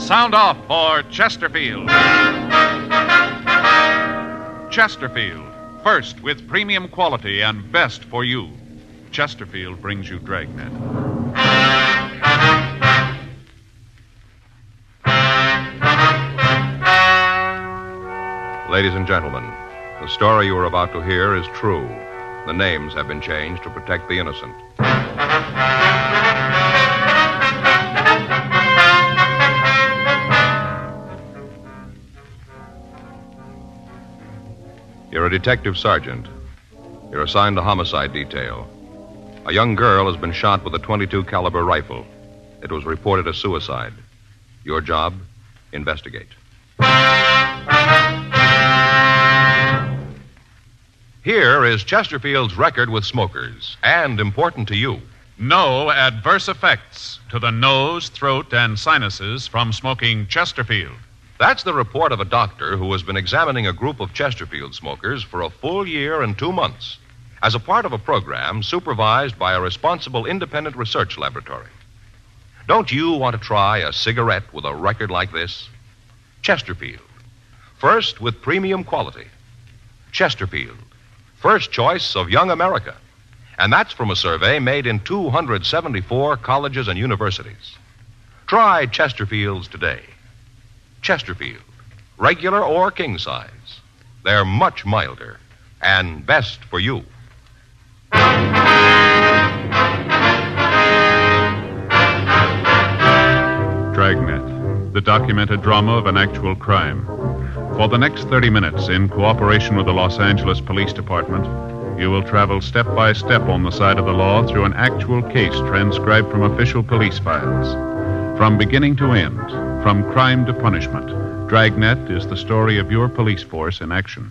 Sound off for Chesterfield. Chesterfield, first with premium quality and best for you. Chesterfield brings you Dragnet. Ladies and gentlemen, the story you are about to hear is true. The names have been changed to protect the innocent. You're a detective sergeant. You're assigned to homicide detail. A young girl has been shot with a .22 caliber rifle. It was reported as suicide. Your job, investigate. Here is Chesterfield's record with smokers, and important to you. No adverse effects to the nose, throat, and sinuses from smoking Chesterfield. That's the report of a doctor who has been examining a group of Chesterfield smokers for a full year and 2 months as a part of a program supervised by a responsible independent research laboratory. Don't you want to try a cigarette with a record like this? Chesterfield. First with premium quality. Chesterfield. First choice of young America. And that's from a survey made in 274 colleges and universities. Try Chesterfields today. Chesterfield, regular or king size. They're much milder and best for you. Dragnet, the documented drama of an actual crime. For the next 30 minutes, in cooperation with the Los Angeles Police Department, you will travel step by step on the side of the law through an actual case transcribed from official police files. From beginning to end, from crime to punishment, Dragnet is the story of your police force in action.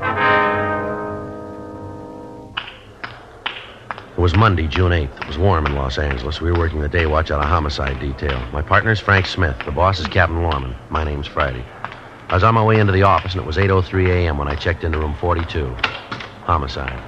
It was Monday, June 8th. It was warm in Los Angeles. We were working the day watch out of homicide detail. My partner's Frank Smith. The boss is Captain Lorman. My name's Friday. I was on my way into the office, and it was 8:03 a.m. when I checked into room 42. Homicide.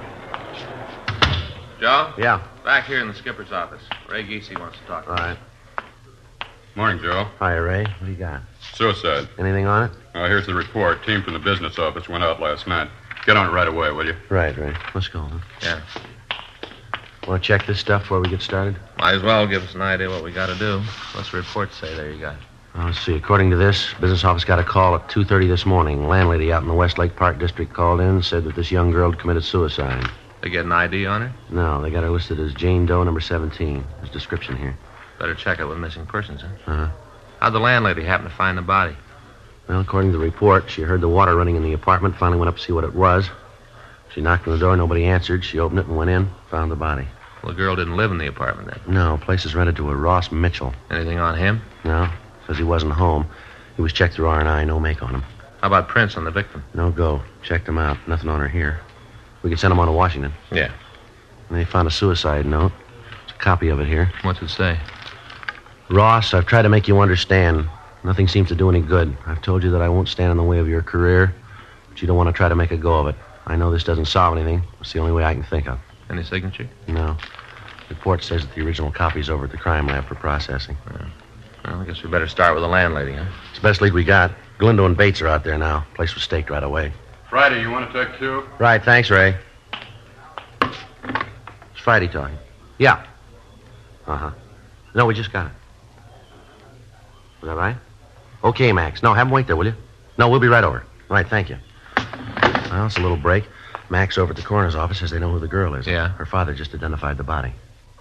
Joe? Yeah. Back here in the skipper's office. Ray Giese wants to talk to All right. Morning, Joe. Hi, Ray. What do you got? Suicide. Anything on it? Here's the report. Team from the business office went out last night. Get on it right away, will you? Right, Ray. Let's go, huh? Yeah. Want to check this stuff before we get started? Might as well give us an idea what we got to do. What's the report say there you got? Let's see. According to this, business office got a call at 2:30 this morning. Landlady out in the Westlake Park district called in and said that this young girl had committed suicide. They get an ID on her? No, they got her listed as Jane Doe, number 17. There's a description here. Better check it with missing persons, huh? Uh-huh. How'd the landlady happen to find the body? Well, according to the report, she heard the water running in the apartment, finally went up to see what it was. She knocked on the door, nobody answered. She opened it and went in, found the body. Well, the girl didn't live in the apartment then? No, place is rented to a Ross Mitchell. Anything on him? No, says he wasn't home. He was checked through R&I, no make on him. How about prints on the victim? No go. Checked him out. Nothing on her here. We could send him on to Washington. Yeah. And they found a suicide note. There's a copy of it here. What's it say? Ross, I've tried to make you understand. Nothing seems to do any good. I've told you that I won't stand in the way of your career, but you don't want to try to make a go of it. I know this doesn't solve anything. It's the only way I can think of. Any signature? No. The report says that the original copy's over at the crime lab for processing. Yeah. Well, I guess we better start with the landlady, huh? It's the best lead we got. Galindo and Bates are out there now. Place was staked right away. Friday, you want to take cue? Right, thanks, Ray. It's Friday talking. Yeah. Uh-huh. No, we just got it. Was that right? Okay, Max. No, have him wait there, will you? No, we'll be right over. Right, thank you. Well, it's a little break. Max over at the coroner's office says they know who the girl is. Yeah? Her father just identified the body.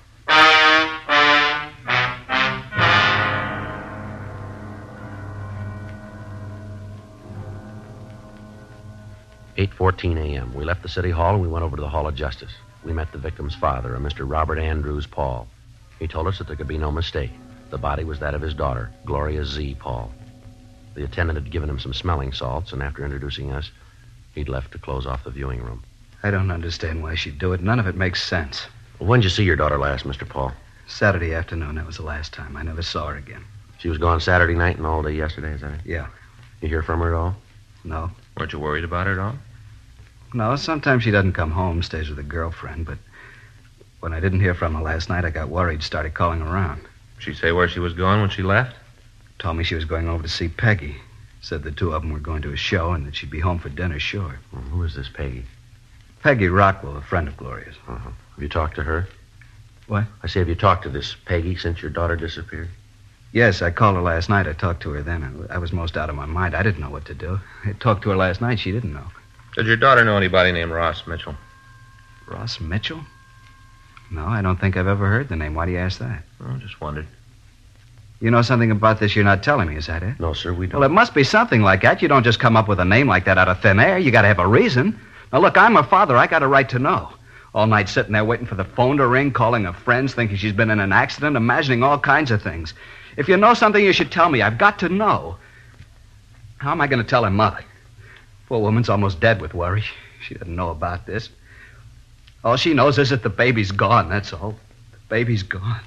"8:14 a.m. We left the city hall and we went over to the Hall of Justice. We met the victim's father, a Mr. Robert Andrews Paul. He told us that there could be no mistake. The body was that of his daughter, Gloria Z. Paul. The attendant had given him some smelling salts, and after introducing us, he'd left to close off the viewing room. I don't understand why she'd do it. None of it makes sense. Well, when did you see your daughter last, Mr. Paul? Saturday afternoon. That was the last time. I never saw her again. She was gone Saturday night and all day yesterday, is that it? Yeah. You hear from her at all? No. Weren't you worried about her at all? No, sometimes she doesn't come home, stays with a girlfriend, but when I didn't hear from her last night, I got worried, started calling around. Did she say where she was going when she left? Told me she was going over to see Peggy. Said the two of them were going to a show and that she'd be home for dinner, sure. Well, who is this Peggy? Peggy Rockwell, a friend of Gloria's. Uh-huh. Have you talked to her? What? I say, have you talked to this Peggy since your daughter disappeared? Yes, I called her last night. I talked to her then. I was most out of my mind. I didn't know what to do. I talked to her last night. She didn't know. Did your daughter know anybody named Ross Mitchell? Ross Mitchell? No, I don't think I've ever heard the name. Why do you ask that? Oh, just wondered. You know something about this you're not telling me, is that it? No, sir, we don't. Well, it must be something like that. You don't just come up with a name like that out of thin air. You got to have a reason. Now, look, I'm her father. I got a right to know. All night sitting there waiting for the phone to ring, calling her friends, thinking she's been in an accident, imagining all kinds of things. If you know something, you should tell me. I've got to know. How am I going to tell her mother? Poor woman's almost dead with worry. She doesn't know about this. All she knows is that the baby's gone, that's all. The baby's gone.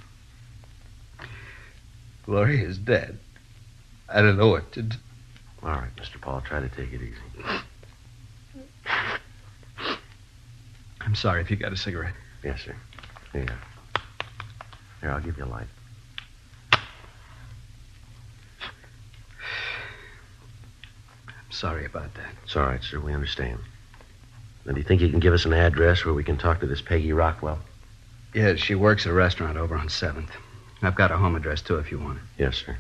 Gloria is dead. I don't know what to do. All right, Mr. Paul, try to take it easy. I'm sorry if you got a cigarette. Yes, sir. Here you go. Here, I'll give you a light. I'm sorry about that. It's all right, sir. We understand. Now, do you think you can give us an address where we can talk to this Peggy Rockwell? Yes, she works at a restaurant over on 7th. I've got her home address, too, if you want it. Yes, sir.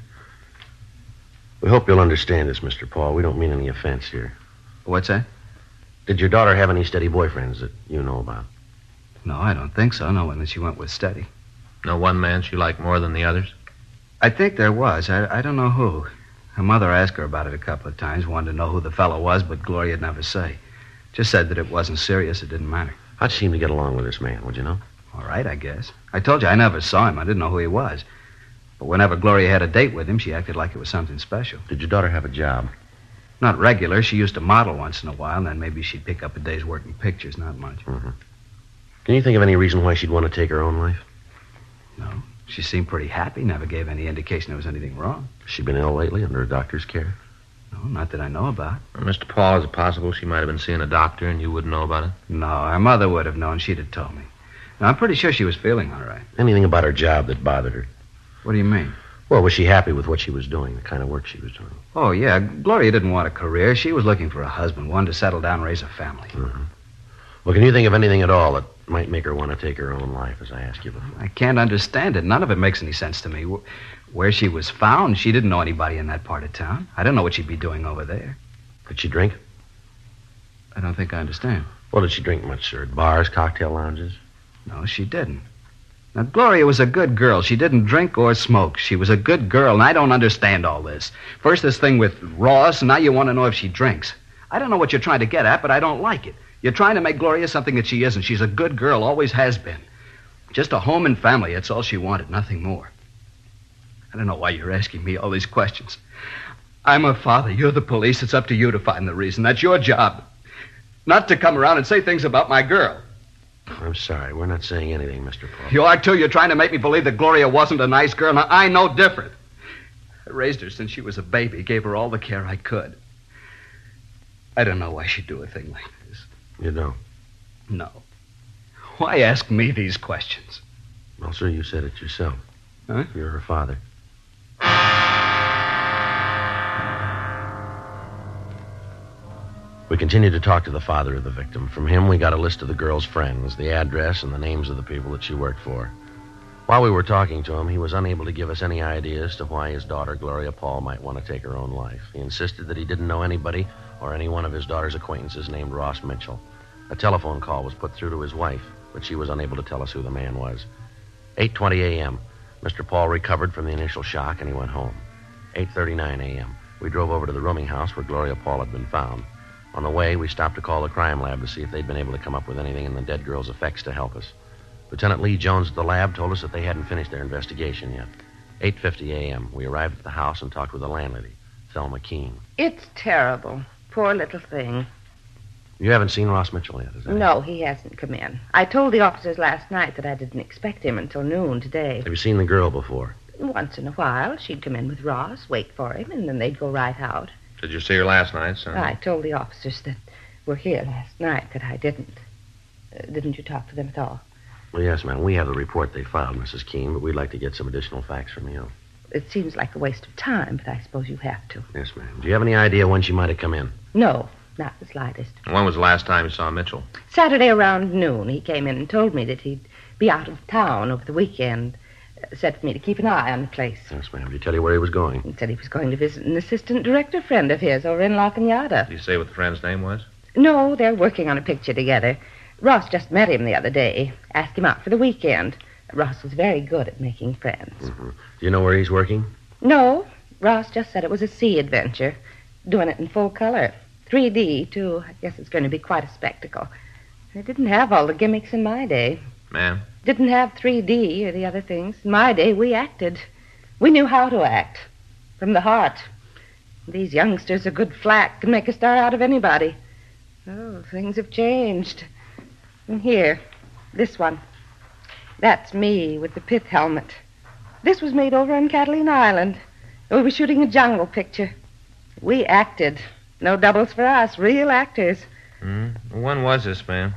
We hope you'll understand this, Mr. Paul. We don't mean any offense here. What's that? Did your daughter have any steady boyfriends that you know about? No, I don't think so. No one that she went with steady. No one man she liked more than the others? I think there was. I don't know who. Her mother asked her about it a couple of times, wanted to know who the fellow was, but Gloria'd never say. Just said that it wasn't serious, it didn't matter. How'd she seem to get along with this man, would you know? All right, I guess. I told you I never saw him. I didn't know who he was. But whenever Gloria had a date with him, she acted like it was something special. Did your daughter have a job? Not regular. She used to model once in a while, and then maybe she'd pick up a day's work in pictures, not much. Mm-hmm. Can you think of any reason why she'd want to take her own life? No. She seemed pretty happy, never gave any indication there was anything wrong. Has she been ill lately, under a doctor's care? No, not that I know about. Well, Mr. Paul, is it possible she might have been seeing a doctor and you wouldn't know about it? No, her mother would have known. She'd have told me. Now, I'm pretty sure she was feeling all right. Anything about her job that bothered her? What do you mean? Well, was she happy with what she was doing, the kind of work she was doing? Oh, yeah. Gloria didn't want a career. She was looking for a husband, one to settle down and raise a family. Mm-hmm. Well, can you think of anything at all that might make her want to take her own life, as I asked you before? I can't understand it. None of it makes any sense to me. Where she was found, she didn't know anybody in that part of town. I don't know what she'd be doing over there. Did she drink? I don't think I understand. Well, did she drink much, sir? At bars, cocktail lounges? No, she didn't. Now, Gloria was a good girl. She didn't drink or smoke. She was a good girl, and I don't understand all this. First, this thing with Ross, and now you want to know if she drinks. I don't know what you're trying to get at, but I don't like it. You're trying to make Gloria something that she isn't. She's a good girl, always has been. Just a home and family, that's all she wanted, nothing more. I don't know why you're asking me all these questions. I'm her father. You're the police. It's up to you to find the reason. That's your job. Not to come around and say things about my girl. I'm sorry. We're not saying anything, Mr. Paul. You are, too. You're trying to make me believe that Gloria wasn't a nice girl. Now, I know different. I raised her since she was a baby, gave her all the care I could. I don't know why she'd do a thing like this. You don't? No. Why ask me these questions? Well, sir, you said it yourself. Huh? You're her father. We continued to talk to the father of the victim. From him, we got a list of the girl's friends, the address, and the names of the people that she worked for. While we were talking to him, he was unable to give us any idea as to why his daughter, Gloria Paul, might want to take her own life. He insisted that he didn't know anybody or any one of his daughter's acquaintances named Ross Mitchell. A telephone call was put through to his wife, but she was unable to tell us who the man was. 8:20 a.m., Mr. Paul recovered from the initial shock, and he went home. 8:39 a.m., we drove over to the rooming house where Gloria Paul had been found. On the way, we stopped to call the crime lab to see if they'd been able to come up with anything in the dead girl's effects to help us. Lieutenant Lee Jones at the lab told us that they hadn't finished their investigation yet. 8:50 a.m., we arrived at the house and talked with the landlady, Thelma Keene. It's terrible. Poor little thing. You haven't seen Ross Mitchell yet, is that? No, he hasn't come in. I told the officers last night that I didn't expect him until noon today. Have you seen the girl before? Once in a while, she'd come in with Ross, wait for him, and then they'd go right out. Did you see her last night, son? I told the officers that were here last night that I didn't. Didn't you talk to them at all? Well, yes, ma'am. We have the report they filed, Mrs. Keene, but we'd like to get some additional facts from you. It seems like a waste of time, but I suppose you have to. Yes, ma'am. Do you have any idea when she might have come in? No, not the slightest. When was the last time you saw Mitchell? Saturday around noon, he came in and told me that he'd be out of town over the weekend. Said for me to keep an eye on the place. Yes, ma'am. Did he tell you where he was going? He said he was going to visit an assistant director friend of his over in La Cañada. Did you say what the friend's name was? No, they're working on a picture together. Ross just met him the other day. Asked him out for the weekend. Ross was very good at making friends. Mm-hmm. Do you know where he's working? No, Ross just said it was a sea adventure. Doing it in full color. 3D, too. I guess it's going to be quite a spectacle. They didn't have all the gimmicks in my day. Ma'am? Didn't have 3D or the other things. In my day, we acted. We knew how to act. From the heart. These youngsters are good flack. Can make a star out of anybody. Oh, things have changed. And here, this one. That's me with the pith helmet. This was made over on Catalina Island. We were shooting a jungle picture. We acted. No doubles for us. Real actors. When was this, ma'am?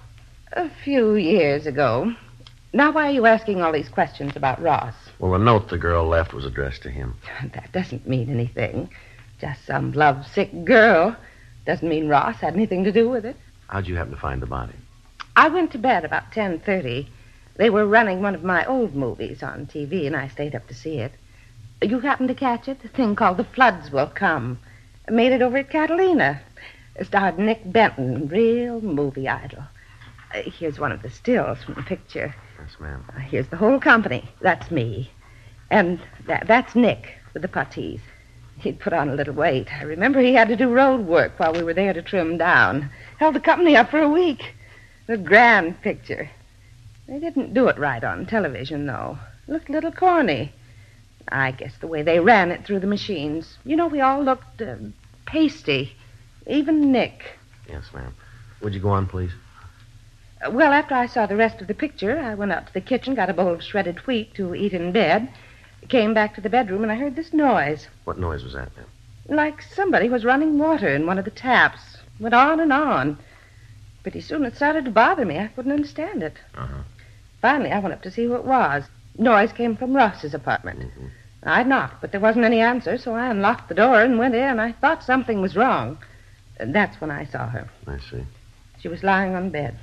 A few years ago. Now, why are you asking all these questions about Ross? Well, the note the girl left was addressed to him. That doesn't mean anything. Just some lovesick girl. Doesn't mean Ross had anything to do with it. How'd you happen to find the body? I went to bed about 10:30. They were running one of my old movies on TV, and I stayed up to see it. You happened to catch it? A thing called The Floods Will Come. Made it over at Catalina. Starred Nick Benton, real movie idol. Here's one of the stills from the picture. Yes, ma'am. Here's the whole company. That's me. And that's Nick with the puttees. He'd put on a little weight. I remember he had to do road work while we were there to trim down. Held the company up for a week. A grand picture. They didn't do it right on television, though. Looked a little corny. I guess the way they ran it through the machines. You know, we all looked pasty. Even Nick. Yes, ma'am. Would you go on, please? Well, after I saw the rest of the picture, I went out to the kitchen, got a bowl of shredded wheat to eat in bed, came back to the bedroom, and I heard this noise. What noise was that, ma'am? Like somebody was running water in one of the taps. Went on and on. Pretty soon it started to bother me. I couldn't understand it. Uh-huh. Finally, I went up to see who it was. Noise came from Ross's apartment. Mm-hmm. I knocked, but there wasn't any answer, so I unlocked the door and went in. I thought something was wrong. And that's when I saw her. I see. She was lying on bed.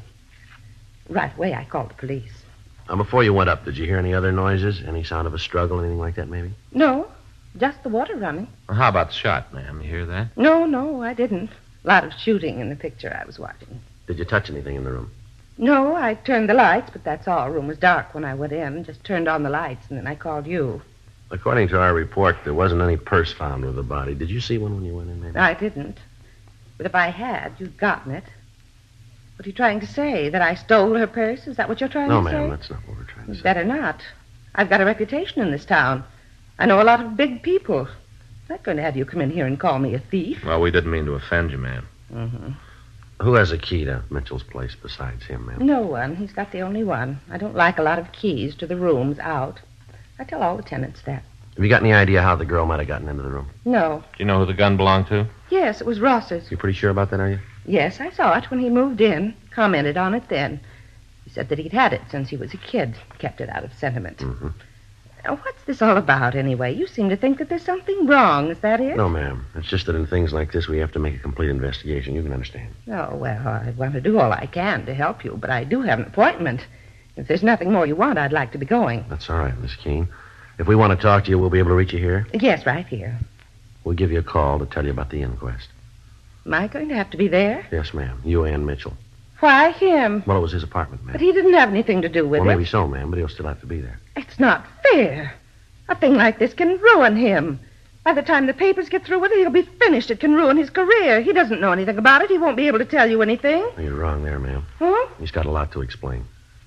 Right away, I called the police. Before you went up, did you hear any other noises? Any sound of a struggle, anything like that, maybe? No, just the water running. Well, how about the shot, ma'am? You hear that? No, I didn't. A lot of shooting in the picture I was watching. Did you touch anything in the room? No, I turned the lights, but that's all. The room was dark when I went in. Just turned on the lights, and then I called you. According to our report, there wasn't any purse found with the body. Did you see one when you went in, maybe? I didn't. But if I had, you'd gotten it. What are you trying to say? That I stole her purse? Is that what you're trying No, to say? ma'am, that's not what we're trying to say. Better not. I've got a reputation in this town. I know a lot of big people. I'm not going to have you come in here and call me a thief. Well, we didn't mean to offend you, ma'am. Mm-hmm. Who has a key to Mitchell's place besides him, ma'am? No one. He's got the only one. I don't like a lot of keys to the rooms out. I tell all the tenants that. Have you got any idea how the girl might have gotten into the room? No. Do you know who the gun belonged to? Yes, it was Ross's. You pretty sure about that, are you? Yes, I saw it when he moved in. Commented on it then. He said that he'd had it since he was a kid. Kept it out of sentiment. Mm-hmm. Now, what's this all about, anyway? You seem to think that there's something wrong. Is that it? No, ma'am. It's just that in things like this, we have to make a complete investigation. You can understand. Oh, well, I want to do all I can to help you, but I do have an appointment. If there's nothing more you want, I'd like to be going. That's all right, Miss Keene. If we want to talk to you, we'll be able to reach you here. Yes, right here. We'll give you a call to tell you about the inquest. Am I going to have to be there? Yes, ma'am. You and Mitchell. Why him? Well, it was his apartment, ma'am. But he didn't have anything to do with Well, it. maybe so, ma'am, but he'll still have to be there. It's not fair. A thing like this can ruin him. By the time the papers get through with it, he'll be finished. It can ruin his career. He doesn't know anything about it. He won't be able to tell you anything. You're wrong there, ma'am. Huh? He's got a lot to explain.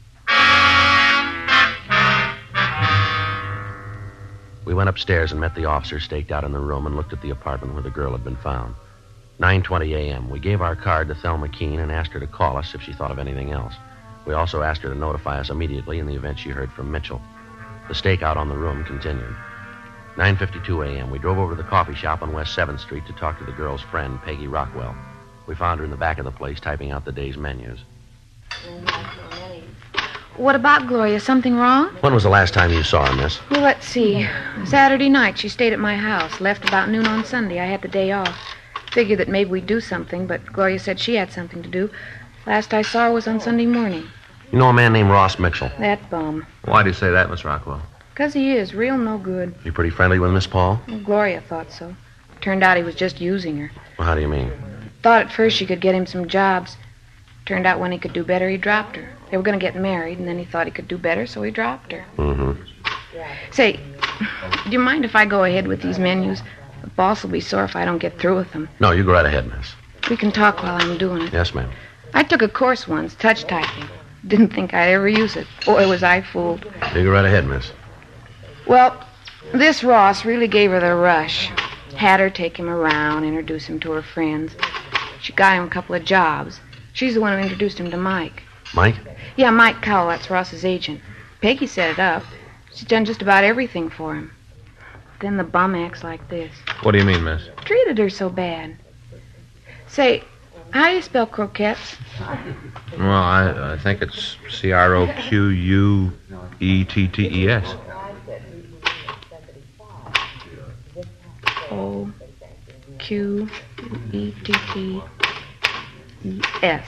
We went upstairs and met the officer staked out in the room and looked at the apartment where the girl had been found. 9:20 a.m. We gave our card to Thelma Keene and asked her to call us if she thought of anything else. We also asked her to notify us immediately in the event she heard from Mitchell. The stakeout on the room continued. 9:52 a.m. We drove over to the coffee shop on West 7th Street to talk to the girl's friend, Peggy Rockwell. We found her in the back of the place typing out the day's menus. What about Gloria? Something wrong? When was the last time you saw her, miss? Well, let's see. Saturday night, she stayed at my house. Left about noon on Sunday. I had the day off. Figured that maybe we'd do something, but Gloria said she had something to do. Last I saw her was on Sunday morning. You know a man named Ross Mitchell? That bum. Why do you say that, Miss Rockwell? 'Cause he is. Real no good. You pretty friendly with Miss Paul? Well, Gloria thought so. Turned out he was just using her. Well, how do you mean? Thought at first she could get him some jobs. Turned out when he could do better, he dropped her. They were going to get married, and then he thought he could do better, so he dropped her. Mm-hmm. Say, do you mind if I go ahead with these menus? The boss will be sore if I don't get through with them. No, you go right ahead, miss. We can talk while I'm doing it. Yes, ma'am. I took a course once, touch typing. Didn't think I'd ever use it. Boy, was I fooled. You go right ahead, miss. Well, this Ross really gave her the rush. Had her take him around, introduce him to her friends. She got him a couple of jobs. She's the one who introduced him to Mike. Mike? Yeah, Mike Cowell, that's Ross's agent. Peggy set it up. She's done just about everything for him. Then the bum acts like this. What do you mean, miss? Treated her so bad. Say, how do you spell croquettes? Well, I think it's Croquettes. O-Q-E-T-T-E-S.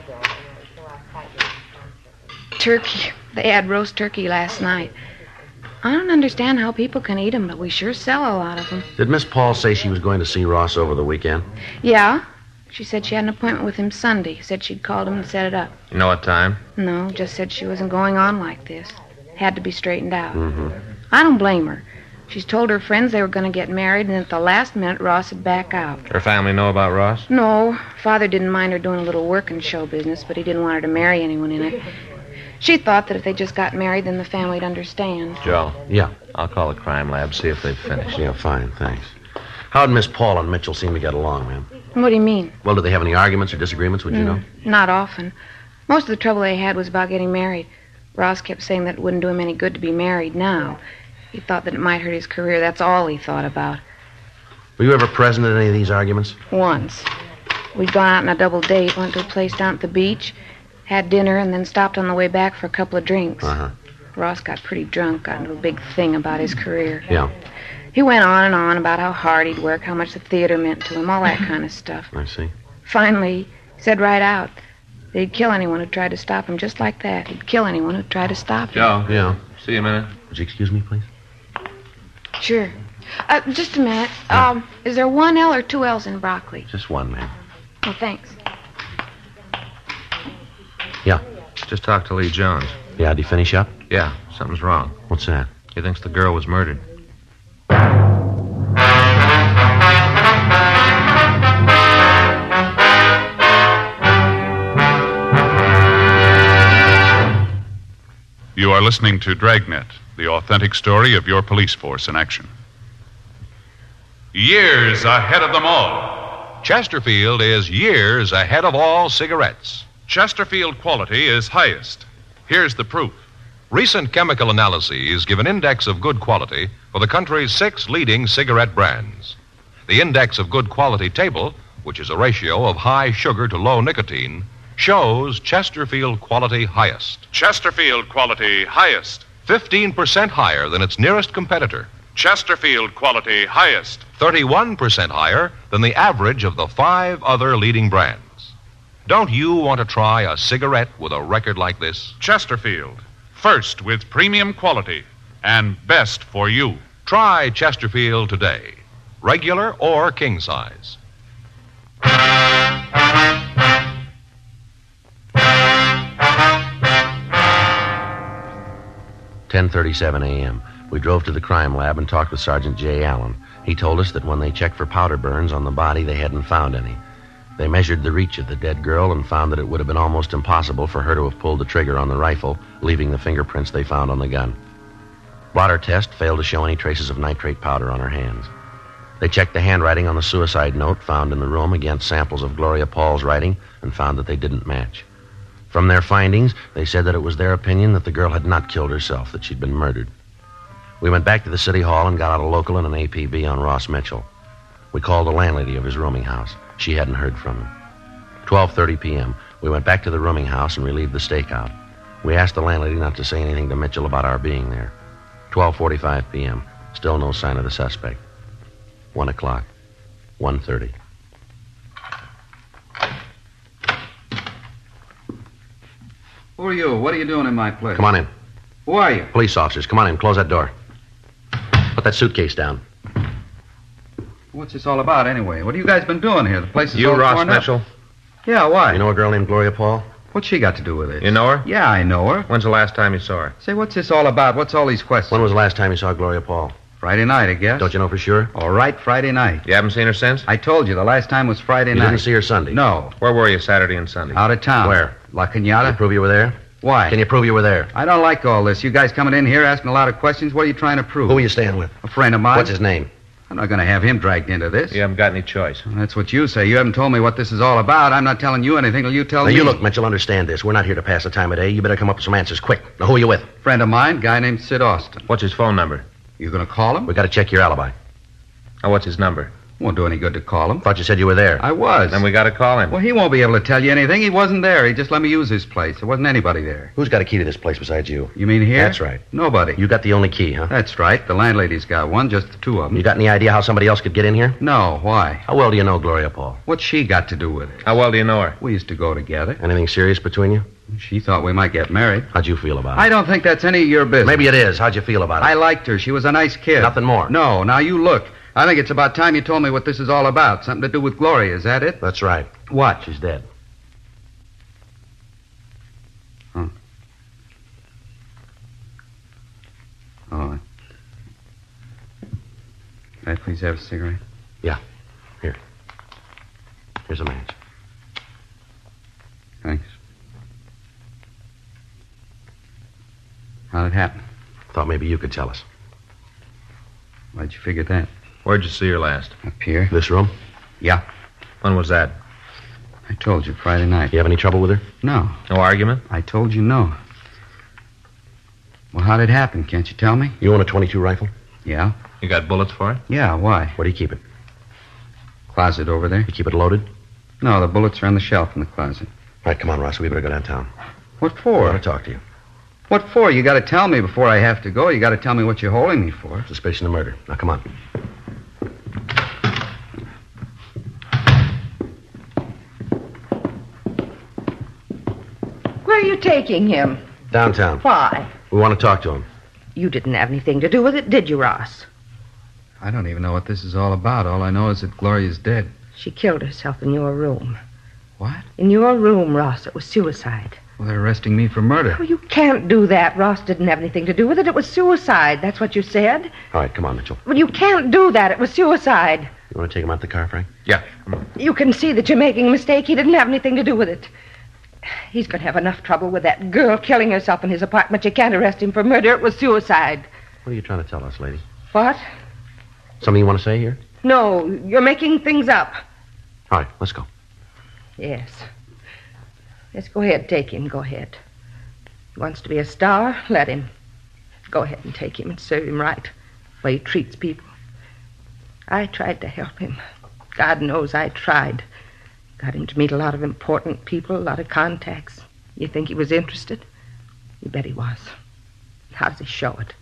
Turkey. They had roast turkey last night. I don't understand how people can eat them, but we sure sell a lot of them. Did Miss Paul say she was going to see Ross over the weekend? Yeah. She said she had an appointment with him Sunday. Said she'd called him and set it up. You know what time? No, just said she wasn't going on like this. Had to be straightened out. Mm-hmm. I don't blame her. She's told her friends they were going to get married, and at the last minute, Ross would back out. Her family know about Ross? No. Father didn't mind her doing a little work in show business, but he didn't want her to marry anyone in it. She thought that if they just got married, then the family'd understand. Joe. Yeah. I'll call the crime lab, see if they've finished. Yeah, fine, thanks. How'd Miss Paul and Mitchell seem to get along, ma'am? What do you mean? Well, did they have any arguments or disagreements, would you know? Not often. Most of the trouble they had was about getting married. Ross kept saying that it wouldn't do him any good to be married now. He thought that it might hurt his career. That's all he thought about. Were you ever present at any of these arguments? Once. We'd gone out on a double date, went to a place down at the beach, had dinner, and then stopped on the way back for a couple of drinks. Uh-huh. Ross got pretty drunk, got into a big thing about his career. Yeah. He went on and on about how hard he'd work, how much the theater meant to him, all that kind of stuff. I see. Finally, he said right out that he'd kill anyone who tried to stop him, just like that. He'd kill anyone who tried to stop him. Joe. Yeah. See you a minute. Would you excuse me, please? Sure. Just a minute. Is there one L or two L's in broccoli? Just one, ma'am. Oh, thanks. Yeah. Just talk to Lee Jones. Yeah, did he finish up? Yeah, something's wrong. What's that? He thinks the girl was murdered. You are listening to Dragnet, the authentic story of your police force in action. Years ahead of them all. Chesterfield is years ahead of all cigarettes. Chesterfield quality is highest. Here's the proof. Recent chemical analyses give an index of good quality for the country's 6 leading cigarette brands. The index of good quality table, which is a ratio of high sugar to low nicotine, shows Chesterfield quality highest. Chesterfield quality highest. 15% higher than its nearest competitor. Chesterfield quality highest. 31% higher than the average of the 5 other leading brands. Don't you want to try a cigarette with a record like this? Chesterfield. First with premium quality and best for you. Try Chesterfield today. Regular or king size. 10:37 a.m. We drove to the crime lab and talked with Sergeant J. Allen. He told us that when they checked for powder burns on the body, they hadn't found any. They measured the reach of the dead girl and found that it would have been almost impossible for her to have pulled the trigger on the rifle, leaving the fingerprints they found on the gun. Blotter test failed to show any traces of nitrate powder on her hands. They checked the handwriting on the suicide note found in the room against samples of Gloria Paul's writing and found that they didn't match. From their findings, they said that it was their opinion that the girl had not killed herself, that she'd been murdered. We went back to the city hall and got out a local and an APB on Ross Mitchell. We called the landlady of his rooming house. She hadn't heard from him. 12:30 p.m., we went back to the rooming house and relieved the stakeout. We asked the landlady not to say anything to Mitchell about our being there. 12:45 p.m. Still no sign of the suspect. 1 o'clock. 1:30. Who are you? What are you doing in my place? Come on in. Who are you? Police officers, come on in. Close that door. Put that suitcase down. What's this all about, anyway? What have you guys been doing here? The place is You all Ross torn up. Mitchell? Yeah, why? You know a girl named Gloria Paul? What's she got to do with it? You know her? Yeah, I know her. When's the last time you saw her? Say, what's this all about? What's all these questions? When was the last time you saw Gloria Paul? Friday night, I guess. Don't you know for sure? All right, Friday night. You haven't seen her since? I told you, the last time was Friday You night. didn't see her Sunday? No. Where were you Saturday and Sunday? Out of town. Where? La Can you Cañada. prove you were there? Why? Can you prove you were there? I don't like all this. You guys coming in here asking a lot of questions. What are you trying to prove? Who are you staying with? A friend of mine. What's his name? I'm not going to have him dragged into this. You haven't got any choice. That's what you say. You haven't told me what this is all about. I'm not telling you anything till you tell Now, me. you look, Mitchell, understand this. We're not here to pass the time of day. You better come up with some answers quick. Now, who are you with? Friend of mine, guy named Sid Austin. What's his phone number? You going to call him? We got to check your alibi. Oh, what's his number? Won't do any good to call him. Thought you said you were there. I was. Then we got to call him. Well, he won't be able to tell you anything. He wasn't there. He just let me use his place. There wasn't anybody there. Who's got a key to this place besides you? You mean here? That's right. Nobody. You got the only key, huh? That's right. The landlady's got one, just the two of them. You got any idea how somebody else could get in here? No, why? How well do you know Gloria Paul? What's she got to do with it? How well do you know her? We used to go together. Anything serious between you? She thought we might get married. How'd you feel about it? I don't think that's any of your business. Maybe it is. How'd you feel about it? I liked her. She was a nice kid. Nothing more. No, now you look. I think it's about time you told me what this is all about. Something to do with Gloria, is that it? That's right. What? She's dead. Oh. May I please have a cigarette? Here's a match. Thanks. How'd it happen? Thought maybe you could tell us. Why'd you figure that? Where'd you see her last? Up here? This room? Yeah. When was that? I told you, Friday night. You have any trouble with her? No. No argument? I told you no. Well, how'd it happen? Can't you tell me? You own a .22 rifle? Yeah. You got bullets for it? Yeah, why? Where do you keep it? Closet over there. You keep it loaded? No, the bullets are on the shelf in the closet. All right, come on, Ross. We better go downtown. What I for? want to talk to you. What for? You got to tell me before I have to go. You got to tell me what you're holding me for. Suspicion of murder. Now, come on. Where are you taking him? Downtown. Why? We want to talk to him. You didn't have anything to do with it, did you, Ross? I don't even know what this is all about. All I know is that Gloria's dead. She killed herself in your room. What? In your room, Ross. It was suicide. Well, they're arresting me for murder. Oh, you can't do that. Ross didn't have anything to do with it. It was suicide. That's what you said. All right, come on, Mitchell. Well, you can't do that. It was suicide. You want to take him out the car, Frank? Yeah. Come on. You can see that you're making a mistake. He didn't have anything to do with it. He's going to have enough trouble with that girl killing herself in his apartment. You can't arrest him for murder. It was suicide. What are you trying to tell us, lady? What? Something you want to say here? No, you're making things up. All right, let's go. Yes. Yes, go ahead. Take him. Go ahead. He wants to be a star. Let him. Go ahead and take him and serve him right. The way he treats people. I tried to help him. God knows I tried. Got him to meet a lot of important people, a lot of contacts. You think he was interested? You bet he was. How does he show it?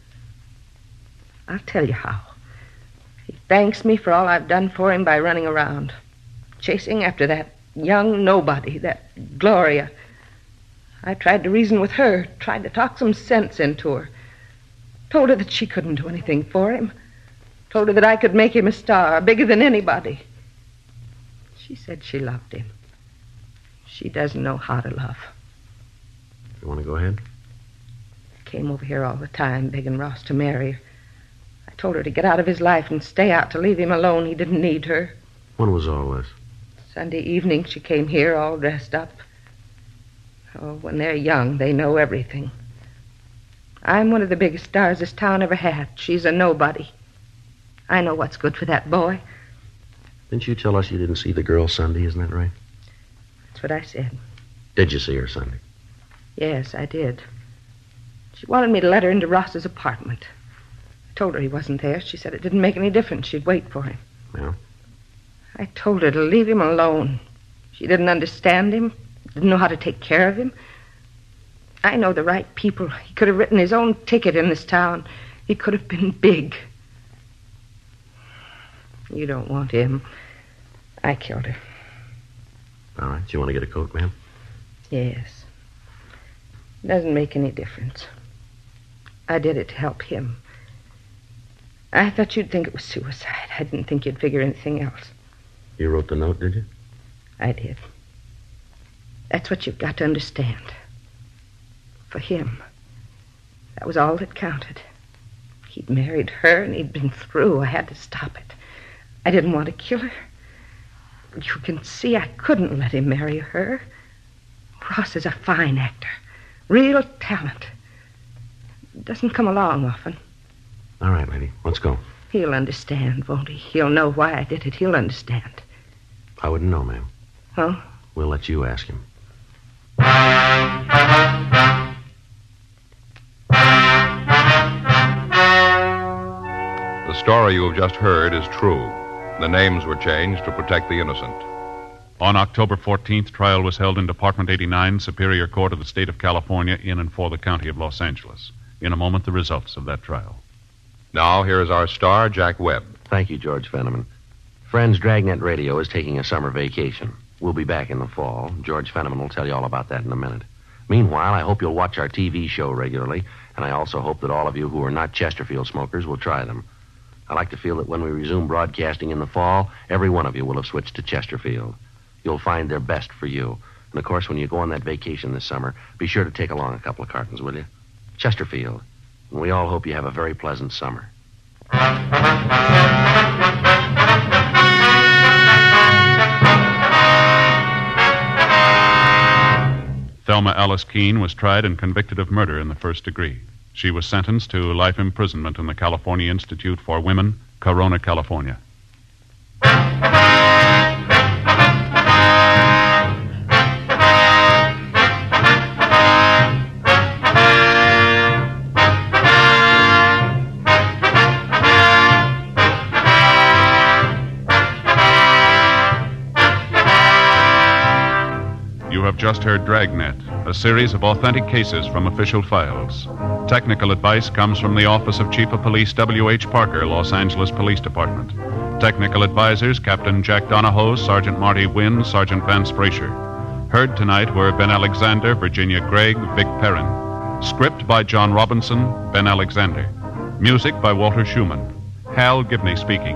I'll tell you how. He thanks me for all I've done for him by running around, chasing after that young nobody, that Gloria. I tried to reason with her, tried to talk some sense into her. Told her that she couldn't do anything for him. Told her that I could make him a star, bigger than anybody. She said she loved him. She doesn't know how to love. You want to go ahead? Came over here all the time, begging Ross to marry her. I told her to get out of his life and stay out, to leave him alone. He didn't need her. When was all this? Sunday evening, she came here all dressed up. Oh, when they're young, they know everything. I'm one of the biggest stars this town ever had. She's a nobody. I know what's good for that boy. Didn't you tell us you didn't see the girl Sunday, isn't that right? That's what I said. Did you see her Sunday? Yes, I did. She wanted me to let her into Ross's apartment. I told her he wasn't there. She said it didn't make any difference. She'd wait for him. Yeah? I told her to leave him alone. She didn't understand him, didn't know how to take care of him. I know the right people. He could have written his own ticket in this town. He could have been big. You don't want him. I killed her. All right. You want to get a coat, ma'am? Yes. Doesn't make any difference. I did it to help him. I thought you'd think it was suicide. I didn't think you'd figure anything else. You wrote the note, did you? I did. That's what you've got to understand. For him, that was all that counted. He'd married her and he'd been through. I had to stop it. I didn't want to kill her. But you can see I couldn't let him marry her. Ross is a fine actor. Real talent. Doesn't come along often. All right, lady. Let's go. He'll understand, won't he? He'll know why I did it. He'll understand. I wouldn't know, ma'am. Oh? We'll let you ask him. The story you have just heard is true. The names were changed to protect the innocent. On October 14th, trial was held in Department 89, Superior Court of the State of California, in and for the County of Los Angeles. In a moment, the results of that trial. Now, here is our star, Jack Webb. Thank you, George Fenneman. Friends, Dragnet Radio is taking a summer vacation. We'll be back in the fall. George Fenneman will tell you all about that in a minute. Meanwhile, I hope you'll watch our TV show regularly, and I also hope that all of you who are not Chesterfield smokers will try them. I like to feel that when we resume broadcasting in the fall, every one of you will have switched to Chesterfield. You'll find their best for you. And, of course, when you go on that vacation this summer, be sure to take along a couple of cartons, will you? Chesterfield. And we all hope you have a very pleasant summer. Thelma Alice Keene was tried and convicted of murder in the first degree. She was sentenced to life imprisonment in the California Institute for Women, Corona, California. You have just heard Dragnet, a series of authentic cases from official files. Technical advice comes from the Office of Chief of Police W.H. Parker, Los Angeles Police Department. Technical advisors, Captain Jack Donahoe, Sergeant Marty Wynn, Sergeant Vance Brasher. Heard tonight were Ben Alexander, Virginia Gregg, Vic Perrin. Script by John Robinson, Ben Alexander. Music by Walter Schumann. Hal Gibney speaking.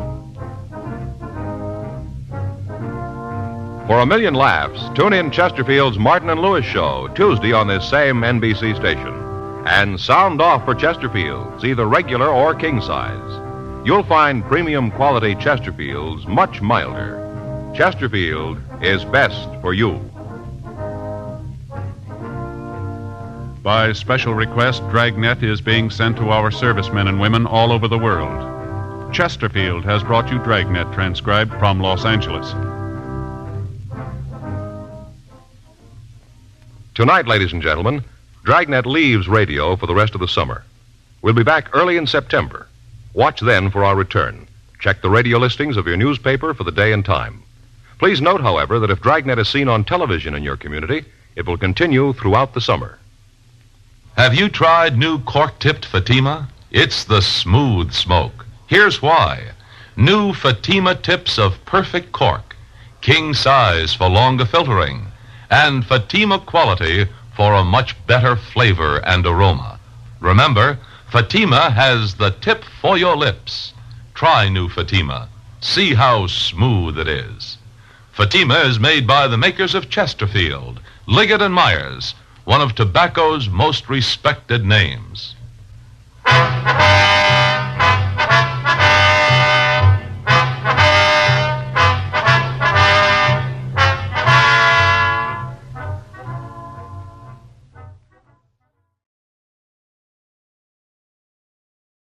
For a million laughs, tune in Chesterfield's Martin and Lewis show, Tuesday on this same NBC station. And sound off for Chesterfields, either regular or king size. You'll find premium quality Chesterfields much milder. Chesterfield is best for you. By special request, Dragnet is being sent to our servicemen and women all over the world. Chesterfield has brought you Dragnet, transcribed from Los Angeles. Tonight, ladies and gentlemen, Dragnet leaves radio for the rest of the summer. We'll be back early in September. Watch then for our return. Check the radio listings of your newspaper for the day and time. Please note, however, that if Dragnet is seen on television in your community, it will continue throughout the summer. Have you tried new cork-tipped Fatima? It's the smooth smoke. Here's why. New Fatima tips of perfect cork, king size for longer filtering, and Fatima quality for a much better flavor and aroma. Remember, Fatima has the tip for your lips. Try new Fatima. See how smooth it is. Fatima is made by the makers of Chesterfield, Liggett and Myers, one of tobacco's most respected names.